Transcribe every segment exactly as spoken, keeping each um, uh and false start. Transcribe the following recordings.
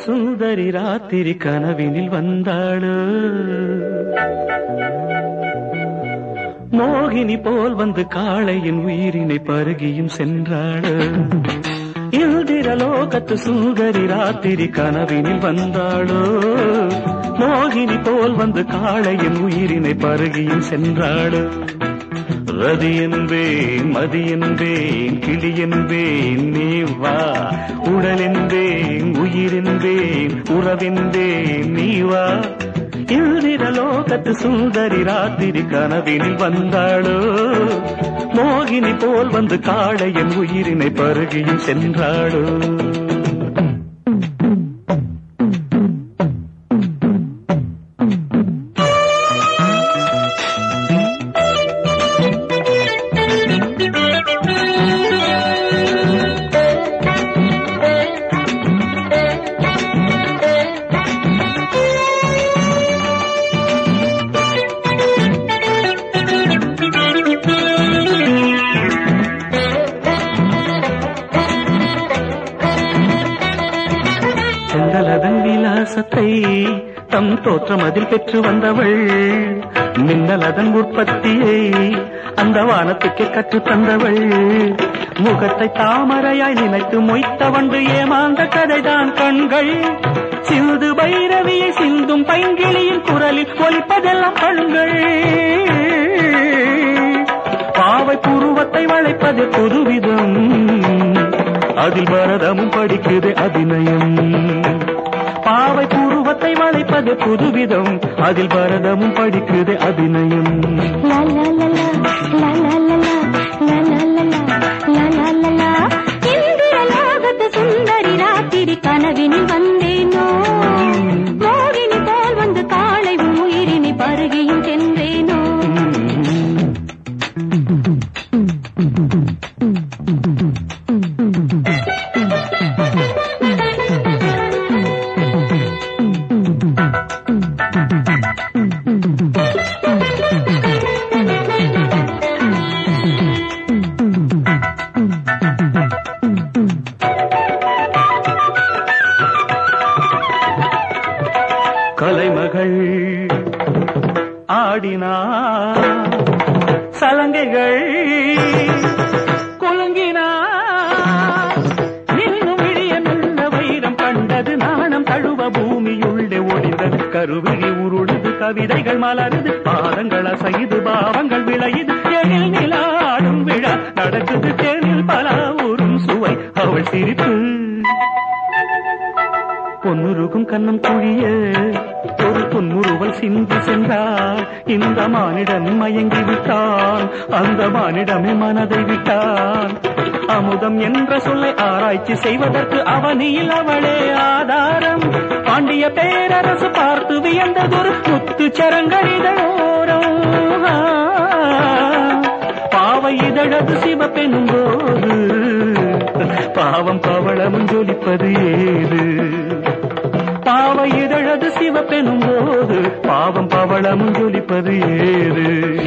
சுந்தரி ராத்திரி கனவினில் வந்தாளோ, மோகினி போல் வந்து காளையின் உயிரினை பருகியும் சென்றாளோ. இந்திரலோகத்து சுந்தரி ராத்திரி கனவினில் வந்தாளோ, மோகினி போல் வந்து காளையின் உயிரினை பருகியும் சென்றாளோ. ரதி என்பேன் மதி என்பேன் கிளி என்பேன் நீ வா, உடல் என்பேன் உயிர் என்பேன் உறவென்பேன் நீ வா. இந்திரலோகத்து சுந்தரி ராத்திரி கனவினில் வந்தாளோ, மோகினி போல் வந்து காளையின் உயிரினை பருகியும் சென்றாளோ. செந்தலதன் விலாசத்தை தம் தோற்றம் அதில் பெற்று வந்தவள், மின்னலதன் உற்பத்தியை அந்த வானத்துக்கே கற்றுத் தந்தவள். முகத்தை தாமரையாய் நினைத்து மொய்த்தவண்டு ஏமாந்த கதைதான் கண்கள். சிந்து பைரவியை சிந்தும் பைங்கிளியின் குரலில் ஒலிப்பதெல்லாம் கண்கள். பாவை புருவத்தை வளைப்பது புதுவிதம், அதில் பரதமும் படிக்குது அபிநயம். பாவை புருவத்தை வளைப்பது புதுவிதம், அதில் பரதமும் படிக்குது அபிநயம். இந்திரலோகத்து சுந்தரி ராத்திரி கனவினில் வந்தேனோ, மோகினி போல் வந்து காளை உயிரினை பருகியும் சென்றேனோ. கலைமகள் ஆடினார், சலங்கைகள் குலுங்கினார். இன்னும் விழிய நல்ல வைரம் கண்டது, நாணம் தழுவ பூமியுள்ளே ஒளிந்தது. கருவிழி உருளுது, கவிதைகள் மலருது, பாதங்கள் அசைது, பாவங்கள் விளையுது. எழில் நிலாடும் விழா நடக்குது, தேனில் பல ஊரும் சுவை அவள் சிரிப்பு. பொன்னுருகும் கண்ணம் குழிய ஒரு பொன்முறுவல் சிந்தி சென்றாள். இந்த மானிடன் மயங்கி விட்டான், அந்த மானிடமே மனதை விட்டான். அமுதம் என்ற சொல்லை ஆராய்ச்சி செய்வதற்கு அவனியில் அவளே ஆதாரம். பாண்டிய பேரரசு பார்த்து வியந்ததொரு முத்து சரங்கரிதோரம். பாவை இதழது சிவப்பெனும் போது பாவம் பவளமும் ஜொலிப்பது ஏது. பாவை இதழது சிவப்பெனும் போது பாவம் பவளமும் ஜொலிப்பது ஏது.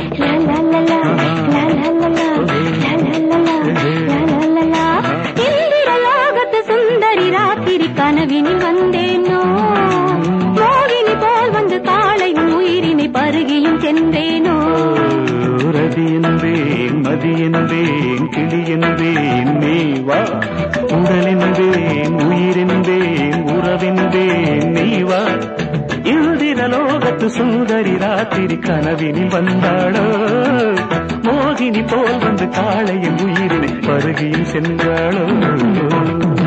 இந்திரலோகத்து சுந்தரி ராத்திரி கனவினில் வந்தேனோ, மோகினி போல் வந்து காளை உயிரினை பருகியும் சென்றேனோ. ரதி என்பேன் மதி என்பேன் கிளி என்பேன் நீ வா, உடல் என்பேன் உயிர் என்பேன் உறவென்பேன் நீ வா. இந்திரலோகத்து சுந்தரி ராத்திரி கனவினில் வந்தாளோ, மோகினி போல் வந்து காளையின் உயிரினை பருகியும் சென்றாளோ.